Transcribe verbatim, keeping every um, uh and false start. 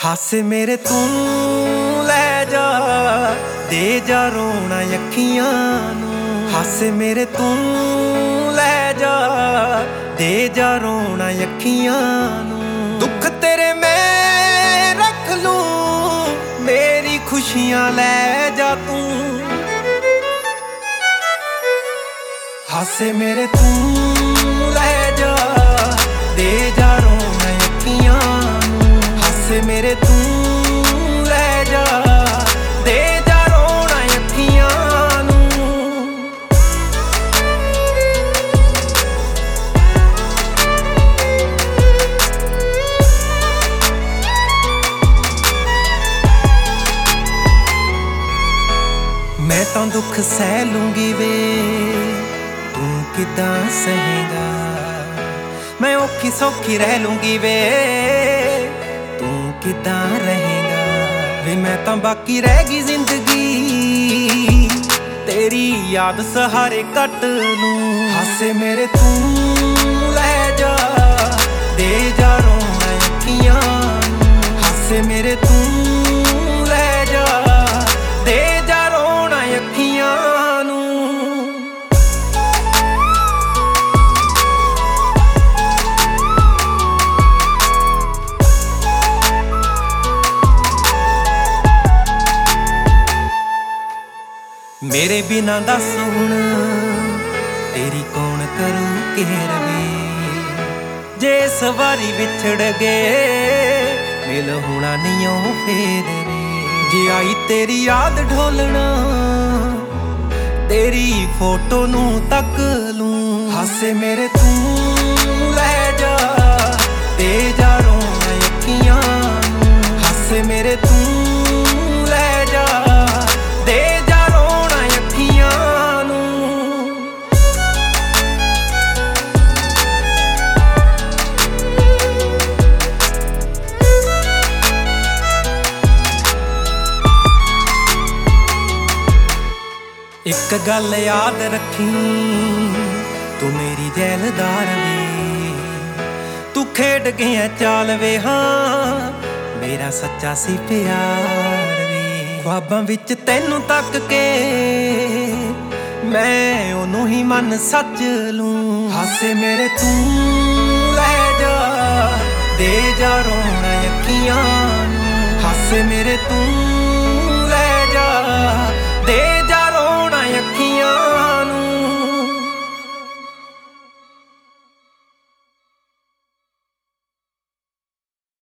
ਹਾਸੇ ਮੇਰੇ ਤੂੰ ਲੈ ਜਾ, ਦੇ ਜਾ ਰੋਣਾ ਅੱਖੀਆਂ ਨੂੰ। ਹਾਸੇ ਮੇਰੇ ਤੂੰ ਲੈ ਜਾ, ਦੇ ਜਾ ਰੋਣਾ ਅੱਖੀਆਂ ਨੂੰ। ਦੁੱਖ ਤੇਰੇ ਮੈਂ ਰੱਖ ਲੂੰ, ਮੇਰੀ ਖੁਸ਼ੀਆਂ ਲੈ ਜਾ ਤੂੰ। ਹਾਸੇ ਮੇਰੇ ਤੂੰ ਲੈ ਜਾ, ਦੇ ਜਾ ਰੋਣਾ ਅੱਖੀਆਂ ਨੂੰ। ਹਾਸੇ ਮੇਰੇ ਤੂੰ ਲੈ ਜਾ, ਦੇ ਜਾ ਰੋਣਾ ਅੱਖੀਆਂ ਨੂੰ। ਮੈਂ ਤਾਂ ਦੁੱਖ ਸਹਿ ਲੂੰਗੀ ਵੇ, ਤੂੰ ਕਿੱਦਾਂ ਸਹੇਗਾ। ਮੈਂ ਔਖੀ ਸੌਖੀ ਰਹਿ ਲੂੰਗੀ ਵੇ, ਤੂੰ ਕਿੱਦਾਂ ਰਹੇਗਾ। ਵੇ ਮੈਂ ਤਾਂ ਬਾਕੀ ਰਹਿ ਗਈ ਜ਼ਿੰਦਗੀ, ਤੇਰੀ ਯਾਦ ਸਹਾਰੇ ਕੱਟ ਲੂੰ। ਹਾਸੇ ਮੇਰੇ ਤੂੰ ਲੈ ਜਾ, ਦੇ ਜਾ ਰੋਣਾ ਅੱਖੀਆਂ ਨੂੰ। ਹਾਸੇ ਮੇਰੇ ਤੂੰ ਲੈ ਜਾ, ਦੇ ਜਾ ਰੋਣਾ ਅੱਖੀਆਂ ਨੂੰ। ਮੇਰੇ ਬਿਨਾਂ ਦੱਸ ਹੁਣ ਤੇਰੀ ਕੌਣ ਕਰੂ ਕੇਅਰ ਵੇ। ਜੇ ਇਸ ਵਾਰੀ ਵਿਛੜ ਗਏ, ਮਿਲ ਹੋਣਾ ਨਹੀਂ ਉਹ ਫੇਰ ਵੇ। ਜੇ ਆਈ ਤੇਰੀ ਯਾਦ ਢੋਲਣਾ, ਤੇਰੀ ਫੋਟੋ ਨੂੰ ਤੱਕ ਲੂੰ। ਹਾਸੇ ਮੇਰੇ ਤੂੰ ਲੈ ਜਾ, ਦੇ ਜਾ ਰੋਣਾ ਅੱਖੀਆਂ ਨੂੰ। ਹਾਸੇ ਮੇਰੇ ਤੂੰ ਲੈ ਜਾ, ਦੇ ਜਾ ਰੋਣਾ ਅੱਖੀਆਂ ਨੂੰ। ਇੱਕ ਗੱਲ ਯਾਦ ਰੱਖੀ, ਤੂੰ ਮੇਰੀ ਜੈਲਦਾਰ ਵੇ। ਤੂੰ ਖੇਡ ਗਿਆ ਚਾਲ ਵੇ, ਹਾਂ ਮੇਰਾ ਸੱਚਾ ਸੀ ਪਿਆਰ ਵੇ। ਖ਼ਵਾਬਾਂ ਵਿੱਚ ਤੈਨੂੰ ਤੱਕ ਕੇ, ਮੈਂ ਉਹਨੂੰ ਹੀ ਮਨ ਸੱਚ ਲੂੰ। ਹਾਸੇ ਮੇਰੇ ਤੂੰ ਲੈ ਜਾ, ਦੇ ਜਾ ਰੋਣਾ ਅੱਖੀਆਂ ਨੂੰ। ਹਾਸੇ ਮੇਰੇ ਤੂੰ